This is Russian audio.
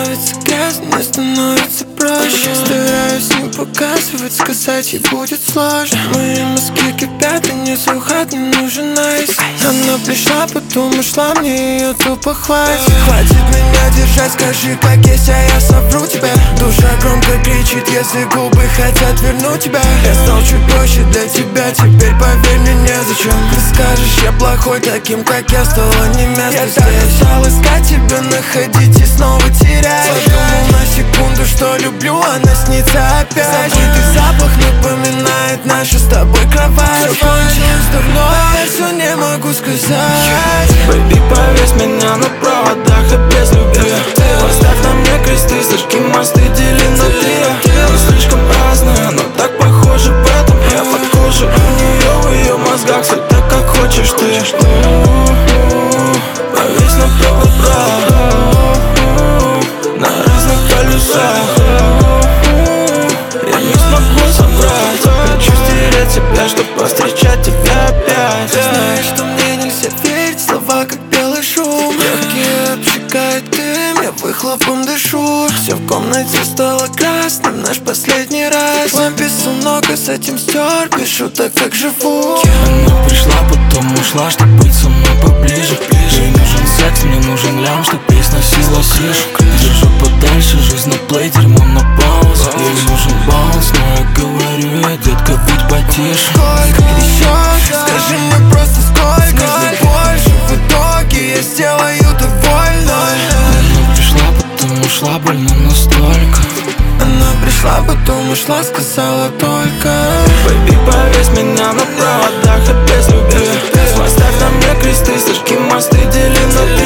становится грязно, мне становится проще. Стараюсь не показывать, сказать ей будет сложно. Мои мозги кипят, и не слухать, не нужен айс. Она пришла, потом ушла, мне ее тупо хватит. Хватит меня держать, скажи как есть, а я совру тебе. Душа громко кричит, если губы хотят вернуть тебя. Я стал чуть проще для тебя, теперь поверь мне незачем. Ты скажешь, я плохой, таким как я стало не место здесь. Я так устал искать тебя, находить и снова терять. Подумал на секунду, что люблю, она снится опять. Забытый запах напоминает нашу с тобой кровать. Все кончилось давно, я все не могу сказать. Baby, повесь меня на проводах и без любви. Поставь на мне кресты, сожги мосты, дели на три. Мы слишком разные, но так похожи в этом. Я под кожей у нее, в ее мозгах все так, как хочешь ты. Повесь на проводах, на разных колесах. Я не смогу собрать, хочу стереть себя, чтоб повстречать тебя опять. Ты знаешь, что мне нельзя верить, слова как белый шум. Легкие обжигает дым, я выхлопом дышу. Все в комнате стало красным, наш последний раз. Написал много, с этим стер, пишу так, как живу. Она пришла, потом ушла, чтоб быть со мной поближе. Ей нужен секс, мне нужен лям, чтоб песня согласишь. Держу подальше, жизнь на плей, дерьмо на паузу. Ей нужен баунс, но я говорю ей, детка, будь потише. Сколько еще? Скажи мне просто сколько. Больше в итоге я сделаю довольно. Она пришла, потом ушла, больно настолько. Она пришла, потом ушла, сказала только: Baby, повесь меня на проводах и без любви. Поставь на мне кресты, сожги мосты, дели на три.